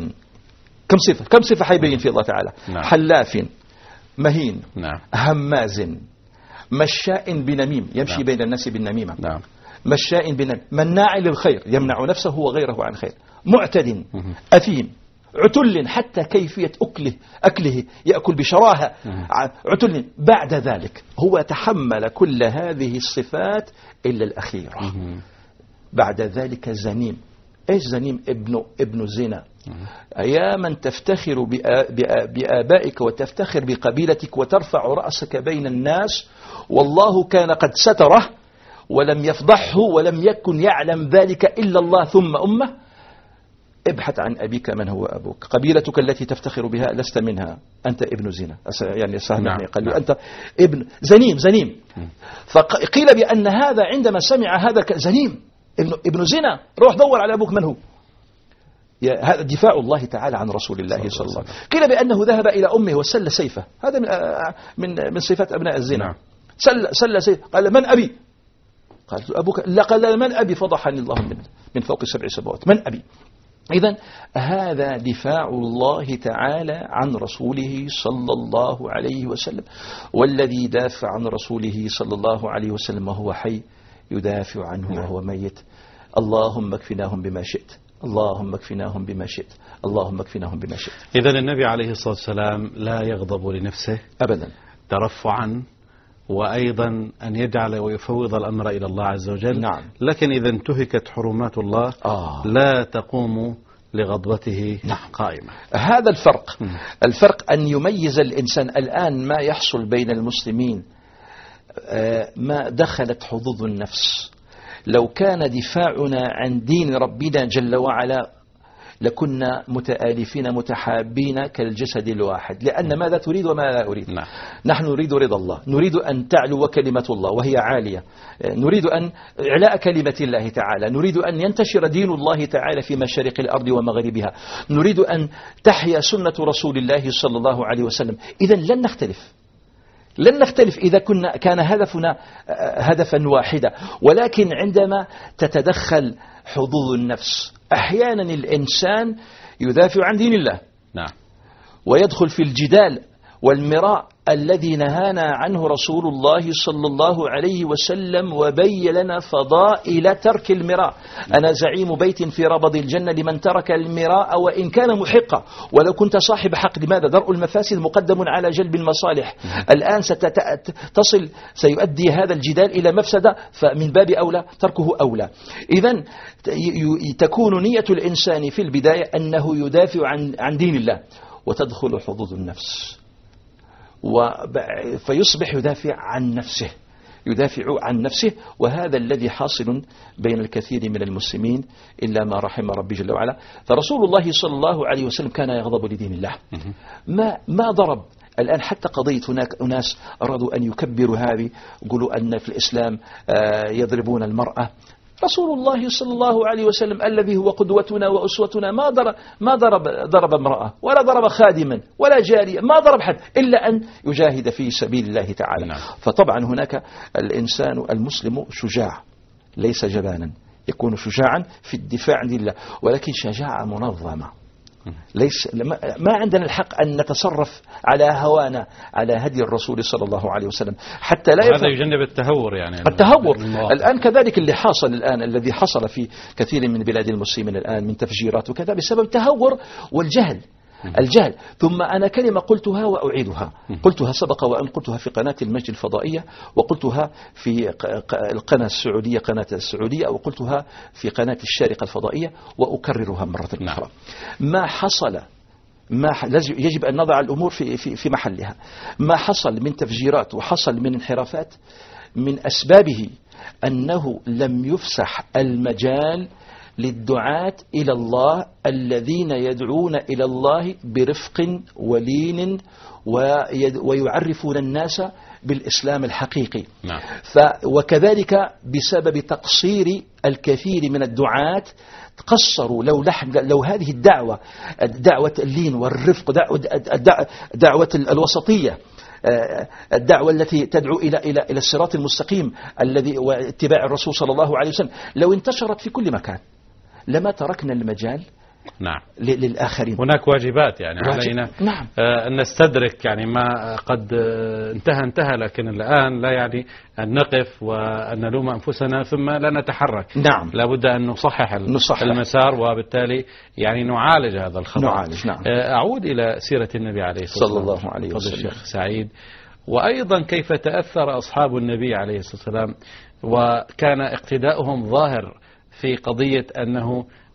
S3: كم صفة حيبين في الله تعالى. حلاف مهين هماز مشاء بنميم يمشي بين الناس بالنميمة. مشاء بنميم مناع للخير يمنع نفسه وغيره عن خير. معتد أثيم عتل حتى كيفية أكله يأكل بشراهة. عتل. بعد ذلك هو تحمل كل هذه الصفات إلا الأخيرة. بعد ذلك زنيم. إيش زنيم؟ ابن زنا. يا من تفتخر بآبائك وتفتخر بقبيلتك وترفع رأسك بين الناس، والله كان قد ستره ولم يفضحه ولم يكن يعلم ذلك إلا الله ثم أمه. ابحث عن أبيك من هو أبوك. قبيلتك التي تفتخر بها لست منها، أنت ابن زنا. يعني سهل
S2: نعم.
S3: قال له أنت ابن زنيم. فقيل بأن هذا عندما سمع هذا زنيم ابن زنا، روح دور على أبوك من هو. هذا دفاع الله تعالى عن رسول الله صلى الله عليه وسلم. قيل بأنه ذهب إلى أمه وسل سيفه، هذا من صفات أبناء الزنا.
S2: نعم.
S3: سل سيفه، قال من أبي؟ قال أبوك. لا، قال من أبي؟ فضحني الله من فوق 7 سماوات، من أبي؟ إذن هذا دفاع الله تعالى عن رسوله صلى الله عليه وسلم، والذي دافع عن رسوله صلى الله عليه وسلم وهو حي يدافع عنه وهو ميت. اللهم اكفناهم بما شئت، اللهم اكفناهم بما شئت، اللهم اكفناهم بما شئت.
S2: إذن النبي عليه الصلاة والسلام لا يغضب لنفسه
S3: أبدا
S2: ترفعا، وأيضا أن يجعل ويفوض الأمر إلى الله عز وجل.
S3: نعم.
S2: لكن إذا انتهكت حرمات الله لا تقوم لغضبته قائمة.
S3: هذا الفرق أن يميز الإنسان. الآن ما يحصل بين المسلمين ما دخلت حظوظ النفس. لو كان دفاعنا عن دين ربنا جل وعلا لكنا متآلفين متحابين كالجسد الواحد. لأن ماذا تريد وما لا أريد؟ نحن نريد رضا الله، نريد أن تعلو كلمة الله وهي عالية، نريد أن إعلاء كلمة الله تعالى، نريد أن ينتشر دين الله تعالى في مشارق الأرض ومغاربها، نريد أن تحيا سنة رسول الله صلى الله عليه وسلم. إذن لن نختلف إذا كان هدفنا هدفا واحدا. ولكن عندما تتدخل حظوظ النفس، أحيانا الإنسان يدافع عن دين الله ويدخل في الجدال والمراء الذي نهانا عنه رسول الله صلى الله عليه وسلم وبين لنا فضائل ترك المراء. أنا زعيم بيت في ربض الجنة لمن ترك المراء وإن كان محقا ولو كنت صاحب حق. لماذا؟ درء المفاسد مقدم على جلب المصالح. الآن سيؤدي هذا الجدال إلى مفسدة، فمن باب أولى تركه أولى. إذن تكون نية الإنسان في البداية أنه يدافع عن دين الله، وتدخل حظوظ النفس فيصبح يدافع عن نفسه. وهذا الذي حاصل بين الكثير من المسلمين إلا ما رحم ربي جل وعلا. فرسول الله صلى الله عليه وسلم كان يغضب لدين الله، ما ضرب. الآن حتى قضية هناك أناس أرادوا أن يكبروا هذه، يقولوا أن في الإسلام يضربون المرأة. رسول الله صلى الله عليه وسلم الذي هو قدوتنا وأسوتنا ما ضرب امرأة ولا ضرب خادما ولا جارية، ما ضرب حد إلا أن يجاهد في سبيل الله تعالى. فطبعا هناك الإنسان المسلم شجاع ليس جبانا، يكون شجاعا في الدفاع عن الله، ولكن شجاعة منظمة. ما عندنا الحق أن نتصرف على هوانا على هدي الرسول صلى الله عليه وسلم، حتى لا
S2: هذا يجنب التهور. يعني
S3: التهور الآن كذلك الذي حصل في كثير من بلاد المسلمين الآن من تفجيرات وكذا بسبب التهور والجهل. ثم أنا كلمة قلتها وأعيدها، قلتها سبق وأن قلتها في قناة المجد الفضائية، وقلتها في القناة السعودية، وقلتها في قناة الشارقة الفضائية، وأكررها مرة أخرى. ما حصل يجب أن نضع الأمور في محلها. ما حصل من تفجيرات وحصل من انحرافات من أسبابه أنه لم يفسح المجال للدعاة إلى الله الذين يدعون إلى الله برفق ولين ويعرفون الناس بالإسلام الحقيقي. وكذلك بسبب تقصير الكثير من الدعاة قصروا. لو هذه دعوة اللين والرفق، دعوة الوسطية، الدعوة التي تدعو إلى الصراط المستقيم الذي واتباع الرسول صلى الله عليه وسلم، لو انتشرت في كل مكان لما تركنا المجال للآخرين.
S2: هناك واجبات يعني علينا أن نستدرك يعني ما قد انتهى، لكن الآن لا يعني أن نقف وأن نلوم أنفسنا ثم لا نتحرك. لابد أن نصحح المسار، وبالتالي يعني نعالج هذا الخطأ. أعود إلى سيرة النبي عليه الصلاة والسلام
S3: صلى الله عليه وسلم
S2: الشيخ سعيد، وأيضا كيف تأثر أصحاب النبي عليه الصلاة والسلام، وكان اقتداؤهم ظاهر في قضية أنه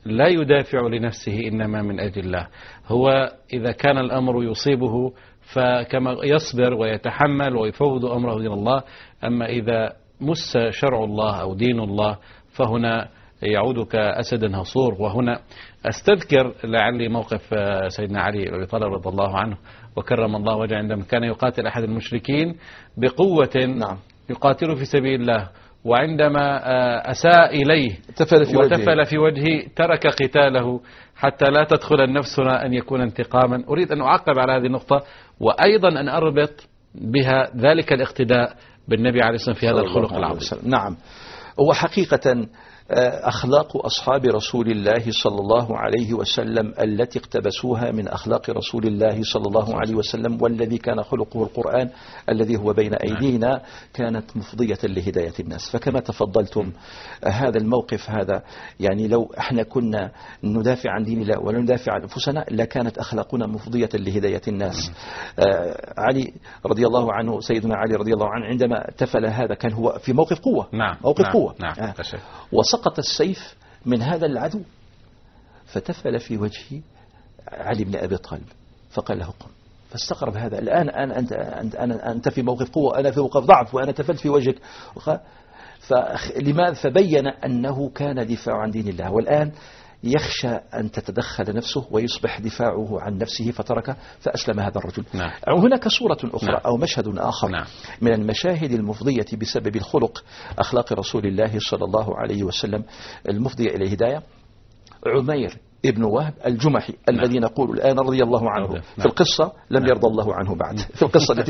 S2: لا يدافع لنفسه إنما من أجل الله. هو إذا كان الأمر يصيبه فكما يصبر ويتحمل ويفوض أمره إلى الله، أما إذا مس شرع الله أو دين الله فهنا يعود كأسد هصور. وهنا أستذكر لعلي موقف سيدنا علي بن أبي طالب رضي الله عنه وكرم الله وجهه عندما كان يقاتل أحد المشركين بقوة،
S3: نعم،
S2: يقاتل في سبيل الله، وعندما أساء إليه وتفل في وجهه ترك قتاله حتى لا تدخل النفسنا أن يكون انتقاما. أريد أن أعقب على هذه النقطة، وأيضا أن أربط بها ذلك الاقتداء بالنبي عليه الصلاة والسلام في هذا الخلق العظيم.
S3: نعم، هو حقيقة أخلاق أصحاب رسول الله صلى الله عليه وسلم التي اقتبسوها من أخلاق رسول الله صلى الله عليه وسلم، والذي كان خلقه القرآن الذي هو بين أيدينا، كانت مفضية لهداية الناس. فكما تفضلتم هذا الموقف هذا، يعني لو احنا كنا ندافع عن دين الله ولا ندافع عن أنفسنا لكانت أخلاقنا مفضية لهداية الناس. علي رضي الله عنه، سيدنا علي رضي الله عنه، عندما تفل هذا كان هو في موقف قوة، موقف قوة، وسقط السيف من هذا العدو فتفل في وجه علي بن أبي طالب فقال له قم. فاستغرب هذا، الآن أنت في موقف قوة، أنا في موقف ضعف، وأنا تفلت في وجهك. فلماذا؟ فبين أنه كان دفاع عن دين الله، والآن يخشى أن تتدخل نفسه ويصبح دفاعه عن نفسه فتركه فأسلم هذا الرجل. هناك صورة أخرى أو مشهد آخر من المشاهد المفضية بسبب الخلق أخلاق رسول الله صلى الله عليه وسلم المفضية إلى الهداية. عمير ابن وهب الجمحي الذي نقول الآن رضي الله عنه، في القصة لم يرضى الله عنه بعد، في القصة التي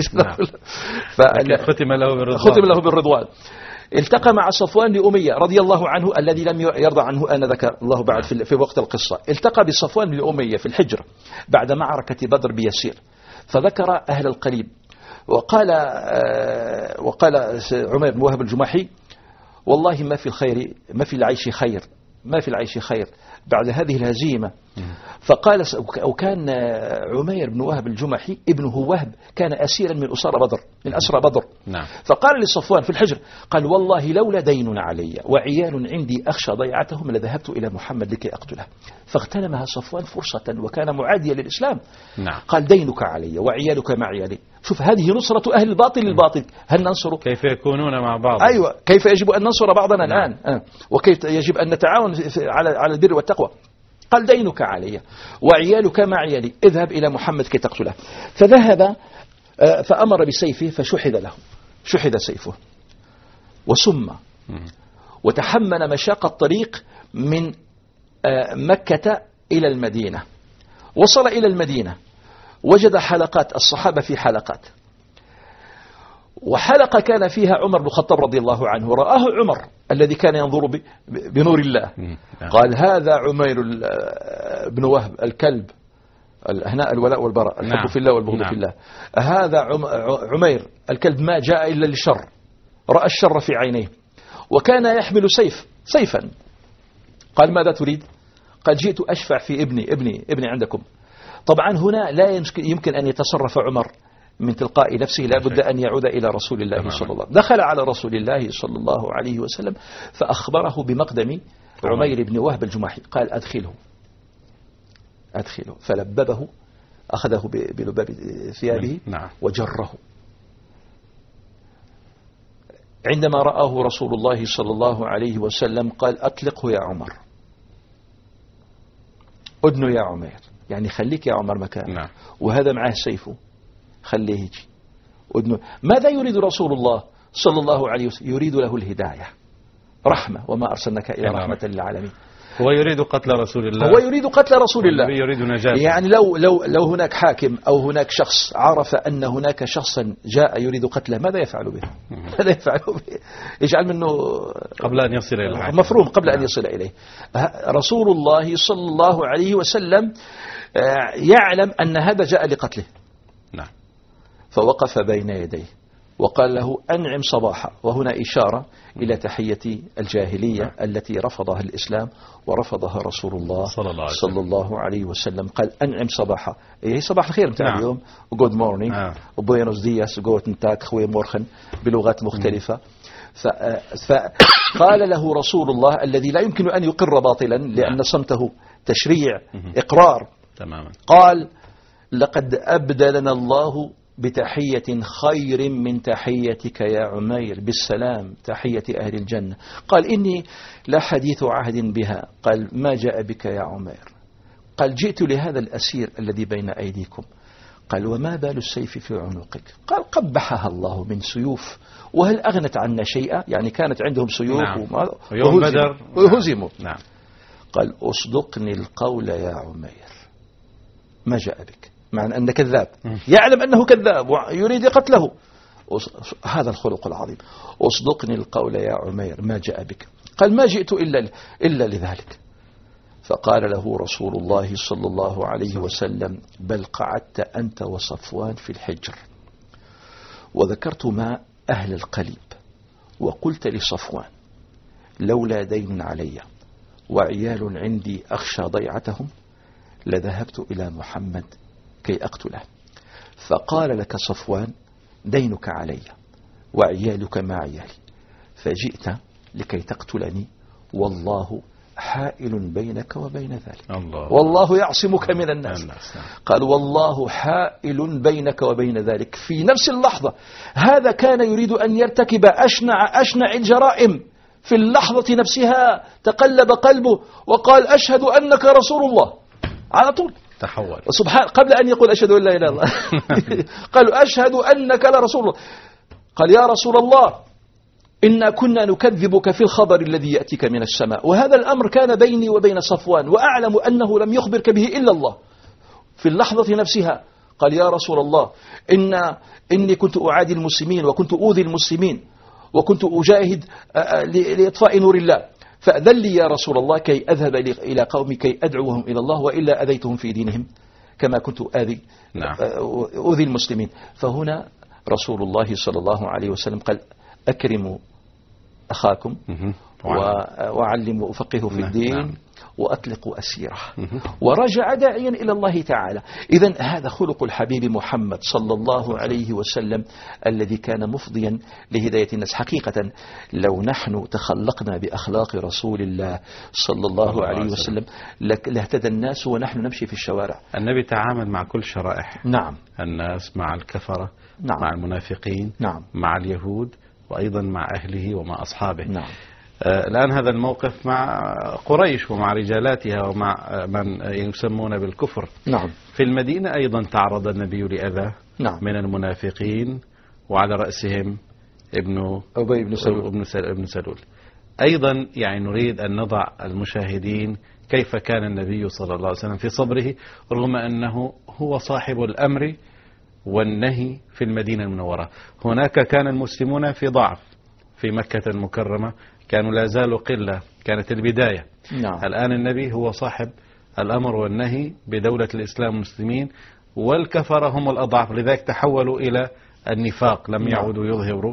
S3: ختم له بالرضوان. التقى مع صفوان بن أمية رضي الله عنه الذي لم يرضى عنه أن ذكر الله بعد في وقت القصة. التقى بصفوان بن أمية في الحجر بعد معركة بدر بيسير، فذكر أهل القليب وقال عمير بن وهب الجمحي: والله ما في العيش خير بعد هذه الهزيمة. فقال، وكان عمير بن وهب الجمحي ابنه وهب كان أسيرا من أسرى بدر. فقال لصفوان في الحجر، قال: والله لولا دين علي وعيال عندي أخشى ضيعتهم لذهبت إلى محمد لكي أقتله. فاغتنمها صفوان فرصة وكان معاديا للإسلام. قال: دينك علي وعيالك مع عيالي. شوف، هذه نصرة أهل الباطل للباطل. هل ننصر؟
S2: كيف يكونون مع بعض؟
S3: أيوة، كيف يجب أن ننصر بعضنا الآن، وكيف يجب أن نتعاون على البر والتقوى. قال: دينك علي وعيالك مع عيالي، اذهب إلى محمد كي تقتله. فذهب فأمر بسيفه شحذ سيفه وسم، وتحمل مشاق الطريق من مكة إلى المدينة. وصل إلى المدينة وجد حلقات الصحابة في حلقات، وحلقة كان فيها عمر بن الخطاب رضي الله عنه، رآه عمر الذي كان ينظر بنور الله. قال: هذا عمير بن وهب الكلب، هنا الولاء والبراء، الحب في الله والبغض في الله. هذا عمير الكلب ما جاء إلا للشر، رأى الشر في عينيه، وكان يحمل سيفا. قال: ماذا تريد؟ قال: جئت أشفع في ابني عندكم. طبعا هنا لا يمكن أن يتصرف عمر من تلقاء نفسه، لا بد أن يعود إلى رسول الله صلى الله عليه وسلم. دخل على رسول الله صلى الله عليه وسلم فأخبره بمقدم عمير بن وهب الجمحي. قال: أدخله. فلببه، أخذه بلباب ثيابه وجره. عندما رآه رسول الله صلى الله عليه وسلم قال: أطلقه يا عمر، أدنو يا عمير، يعني خليك يا عمر مكانه، وهذا معه سيفه، خليه يجي. ماذا يريد رسول الله صلى الله عليه وسلم؟ يريد له الهداية، رحمة، وما أرسلناك إلى رحمة للعالمين.
S2: هو يريد قتل رسول الله،
S3: يريد نجاته. يعني لو هناك حاكم أو هناك شخص عرف أن هناك شخصا جاء يريد قتله، ماذا يفعل به؟ يجعل منه
S2: قبل أن يصل إلى الحاكم،
S3: مفروم قبل أن يصل إليه. رسول الله صلى الله عليه وسلم يعلم أن هذا جاء لقتله. فوقف بين يديه وقال له: أنعم صباحا. وهنا إشارة إلى تحية الجاهلية التي رفضها الإسلام ورفضها رسول الله صلى الله عليه وسلم. قال: أنعم صباحا، هي صباح الخير متاع اليوم، وجود مورنينج، وبوينوس دياس، وجوت نتاك خوي مورخن، بلغات مختلفة. فقال له رسول الله الذي لا يمكن أن يقر باطلا لأن صمته تشريع إقرار
S2: تماما،
S3: قال: لقد أبدلنا الله بتحية خير من تحيتك يا عمير، بالسلام، تحية أهل الجنة. قال: إني لا حديث عهد بها. قال: ما جاء بك يا عمير؟ قال: جئت لهذا الأسير الذي بين أيديكم. قال: وما بال السيف في عنقك؟ قال: قبحها الله من سيوف، وهل أغنت عنا شيئا؟ يعني كانت عندهم سيوف
S2: ويوم بدر
S3: وهزموا.
S2: نعم.
S3: قال: أصدقني القول يا عمير، ما جاء بك، مع أنه كذاب، يعلم أنه كذاب ويريد قتله. هذا الخلق العظيم. أصدقني القول يا عمير، ما جاء بك؟ قال: ما جئت إلا لذلك. فقال له رسول الله صلى الله عليه وسلم: بل قعدت أنت وصفوان في الحجر، وذكرت ما أهل القليب، وقلت لصفوان: لولا دين علي وعيال عندي أخشى ضيعتهم لذهبت إلى محمد كي أقتله. فقال لك صفوان: دينك علي وعيالك مع عيالي، فجئت لكي تقتلني، والله حائل بينك وبين ذلك.
S2: الله.
S3: والله يعصمك من الناس. قال: والله حائل بينك وبين ذلك. في نفس اللحظة هذا كان يريد أن يرتكب أشنع الجرائم، في اللحظة نفسها تقلب قلبه وقال: أشهد أنك رسول الله. على طول
S2: تحول
S3: سبحان، قبل أن يقول أشهد أن لا إله إلا الله قالوا: أشهد أنك لرسول الله. قال: يا رسول الله، إنا كنا نكذبك في الخبر الذي يأتيك من السماء، وهذا الأمر كان بيني وبين صفوان، وأعلم أنه لم يخبرك به إلا الله. في اللحظة نفسها قال: يا رسول الله، إني كنت أعادي المسلمين، وكنت أوذي المسلمين، وكنت أجاهد لإطفاء نور الله، فأذن لي يا رسول الله كي أذهب إلى قومي كي أدعوهم إلى الله، وإلا أذيتهم في دينهم كما كنت أؤذي المسلمين. فهنا رسول الله صلى الله عليه وسلم قال: أكرموا أخاكم وعلموا أفقهوا في الدين وأطلقوا أسيره، ورجع داعيا إلى الله تعالى. إذن هذا خلق الحبيب محمد صلى الله عليه وسلم الذي كان مفضيا لهداية الناس. حقيقة لو نحن تخلقنا بأخلاق رسول الله صلى الله عليه وسلم لاهتدى الناس ونحن نمشي في الشوارع.
S2: النبي تعامل مع كل شرائح.
S3: نعم.
S2: الناس، مع الكفرة،
S3: نعم،
S2: مع المنافقين،
S3: نعم،
S2: مع اليهود، وأيضا مع أهله ومع أصحابه.
S3: نعم.
S2: الآن هذا الموقف مع قريش ومع رجالاتها ومع من يسمون بالكفر.
S3: نعم.
S2: في المدينة أيضا تعرض النبي لأذى
S3: نعم.
S2: من المنافقين، وعلى رأسهم ابن
S3: أبي بن
S2: سلول. أيضا يعني نريد أن نضع المشاهدين كيف كان النبي صلى الله عليه وسلم في صبره، رغم أنه هو صاحب الأمر والنهي في المدينة المنورة. هناك كان المسلمون في ضعف، في مكة المكرمة كانوا لا زالوا قلة، كانت البداية.
S3: نعم.
S2: الآن النبي هو صاحب الأمر والنهي بدولة الإسلام والمسلمين، والكفر هم الأضعف، لذلك تحولوا إلى النفاق، لم يعودوا يظهروا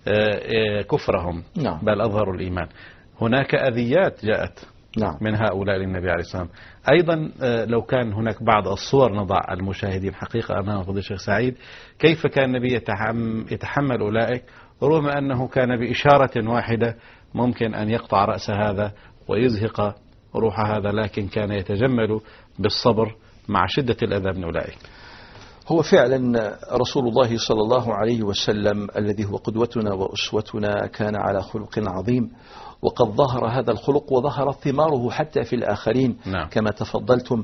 S2: كفرهم، بل أظهروا الإيمان. هناك أذيات جاءت من هؤلاء للنبي عليه الصلاة والسلام. أيضا لو كان هناك بعض الصور نضع المشاهدين حقيقة أمام فضيلة الشيخ سعيد كيف كان النبي يتحمل أولئك، رغم أنه كان بإشارة واحدة ممكن أن يقطع رأس هذا ويزهق روح هذا، لكن كان يتجمل بالصبر مع شدة الأذى من أولئك.
S3: هو فعلا رسول الله صلى الله عليه وسلم الذي هو قدوتنا وأسوتنا كان على خلق عظيم، وقد ظهر هذا الخلق وظهرت ثماره حتى في الآخرين.
S2: نعم.
S3: كما تفضلتم.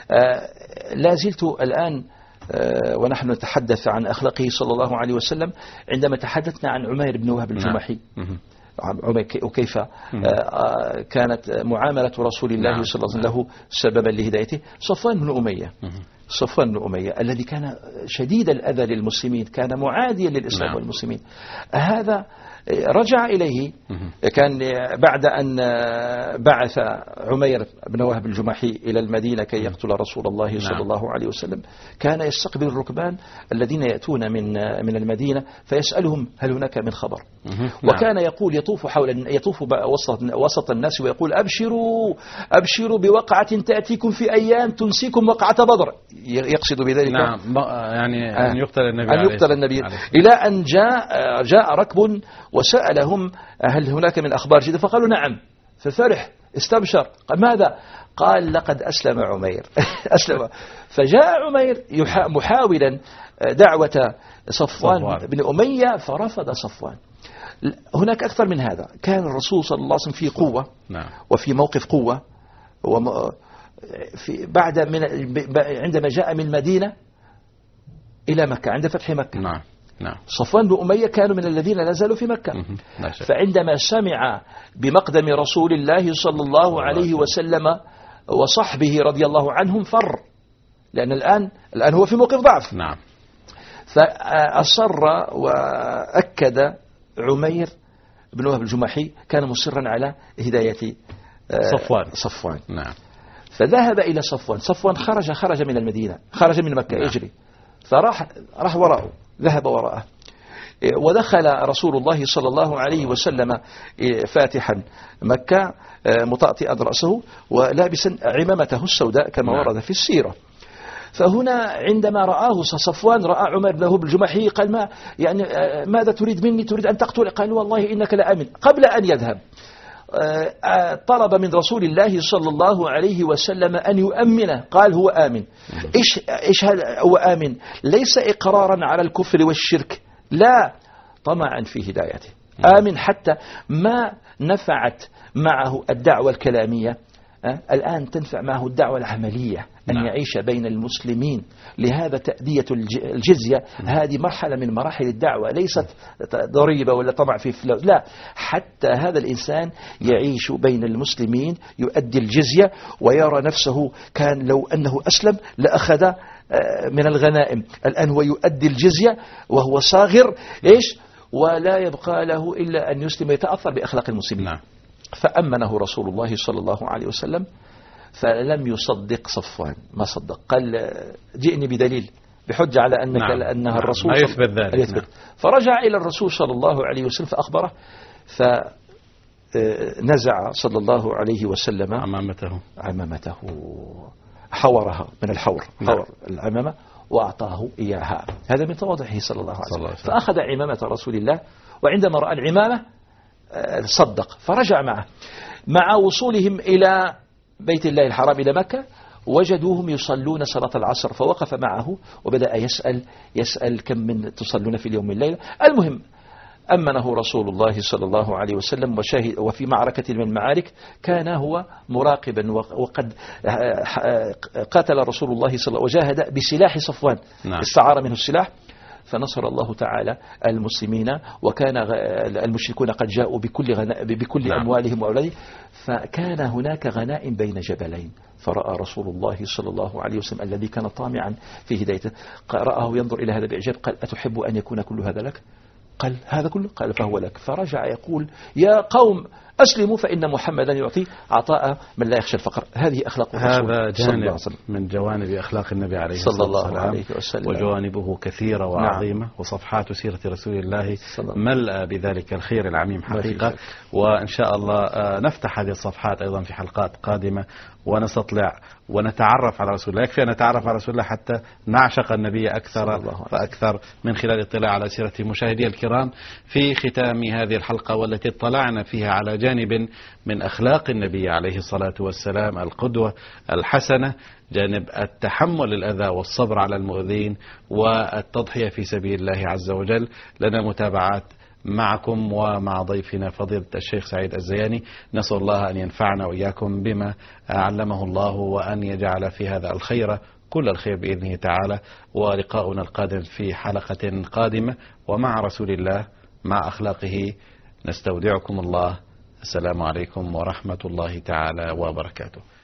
S3: لا زلت الآن ونحن نتحدث عن أخلاقه صلى الله عليه وسلم عندما تحدثنا عن عمير بن وهب الجمحي. وكيف كانت معاملة رسول الله صلى الله عليه وسلم له سببا لهدايته. صفوان بن أمية الذي كان شديد الأذى للمسلمين، كان معاديا للإسلام والمسلمين. هذا رجع إليه، كان بعد أن بعث عمير بن وهب الجمحي إلى المدينة كي يقتل رسول الله صلى الله عليه وسلم، كان يستقبل الركبان الذين يأتون من المدينة فيسألهم هل هناك من خبر. وكان يقول يطوف وسط الناس ويقول أبشروا بوقعة تأتيكم في أيام تنسيكم وقعة بدر، يقصد بذلك
S2: يعني أن يقتل النبي
S3: إلى أن جاء ركب وسألهم هل هناك من أخبار جديدة؟ فقالوا نعم. ففرح استبشر. قال ماذا؟ قال لقد أسلم عمير. أسلم. فجاء عمير محاولا دعوة صفوان بن أمية فرفض صفوان. هناك أكثر من هذا. كان الرسول صلى الله عليه وسلم في قوة وفي موقف قوة، عندما جاء من المدينة إلى مكة عند فتح مكة.
S2: نعم.
S3: صفوان بن أمية كانوا من الذين نزلوا في مكة. فعندما سمع بمقدم رسول الله صلى الله عليه وسلم وصحبه رضي الله عنهم فر، لأن الآن هو في موقف ضعف.
S2: نعم.
S3: فأصر وأكد عمير بن وهب الجمحي، كان مصرا على هداية صفوان.
S2: نعم.
S3: فذهب إلى صفوان خرج من المدينة، خرج من مكة يجري، فراح وراءه، ذهب وراءه، ودخل رسول الله صلى الله عليه وسلم فاتحا مكة مطأطئا رأسه ولابسا عمامته السوداء كما ورد في السيرة. فهنا عندما رآه صفوان، رأى عمر بن وهب الجمحي، قال ماذا تريد مني؟ تريد أن تقتل؟ قال والله إنك لآمن. قبل أن يذهب طلب من رسول الله صلى الله عليه وسلم أن يؤمنه. قال هو آمن. إيش هذا هو آمن؟ ليس إقرارا على الكفر والشرك، لا، طمعا في هدايته. آمن حتى ما نفعت معه الدعوة الكلامية، الآن تنفع معه الدعوة العملية، أن يعيش بين المسلمين. لهذا تأدية الجزية هذه مرحلة من مراحل الدعوة، ليست ضريبة ولا طمع في فلوس، لا، حتى هذا الإنسان يعيش بين المسلمين، يؤدي الجزية ويرى نفسه كان لو أنه أسلم لأخذ من الغنائم. الآن هو يؤدي الجزية وهو صاغر، ولا يبقى له إلا أن يسلم ويتأثر بأخلاق المسلمين. فأمنه رسول الله صلى الله عليه وسلم، فلم يصدق صفوان، ما صدق. قال جئني بدليل، بحجة على أنها الرسول
S2: ما يثبت ذلك.
S3: فرجع إلى الرسول صلى الله عليه وسلم فأخبره، فنزع صلى الله عليه وسلم عمامته حورها من الحور، حور العمامة، وأعطاه إياها. هذا من تواضعه صلى الله عليه وسلم. فأخذ عمامة رسول الله، وعندما رأى العمامة صدق، فرجع معه. مع وصولهم إلى بيت الله الحرام إلى مكة وجدوهم يصلون صلاة العصر، فوقف معه وبدأ يسأل كم من تصلون في اليوم والليلة. المهم أمنه رسول الله صلى الله عليه وسلم، وفي معركة من المعارك كان هو مراقبا، وقد قاتل رسول الله صلى الله عليه وسلم وجاهد بسلاح صفوان. استعار منه السلاح، فنصر الله تعالى المسلمين، وكان المشركون قد جاءوا بكل أموالهم وأولادهم، فكان هناك غنائم بين جبلين. فرأى رسول الله صلى الله عليه وسلم الذي كان طامعا في هدايته، رآه ينظر إلى هذا بإعجاب، قال أتحب أن يكون كل هذا لك؟ قال هذا كله؟ قال فهو لك. فرجع يقول يا قوم أسلموا فإن محمدا يعطي عطاء من لا يخشى الفقر. هذه أخلاق الرسول.
S2: هذا جانب من جوانب أخلاق النبي عليه الصلاة والسلام، وجوانبه كثيرة وعظيمة. وصفحات سيرة رسول الله ملأ بذلك الخير العميم حقيقة. وإن شاء الله نفتح هذه الصفحات أيضا في حلقات قادمة، ونستطلع ونتعرف على رسول الله. يكفي أن نتعرف على رسول الله حتى نعشق النبي أكثر فأكثر من خلال الاطلاع على سيرة. مشاهدي الكرام، في ختام هذه الحلقة والتي اطلعنا فيها على جانب من أخلاق النبي عليه الصلاة والسلام، القدوة الحسنة، جانب التحمل الأذى والصبر على المؤذين والتضحية في سبيل الله عز وجل، لنا متابعات معكم ومع ضيفنا فضيلة الشيخ سعيد الزياني. نسأل الله أن ينفعنا وإياكم بما علمه الله، وأن يجعل في هذا الخير كل الخير بإذنه تعالى. ولقاؤنا القادم في حلقة قادمة ومع رسول الله مع أخلاقه. نستودعكم الله. السلام عليكم ورحمة الله تعالى وبركاته.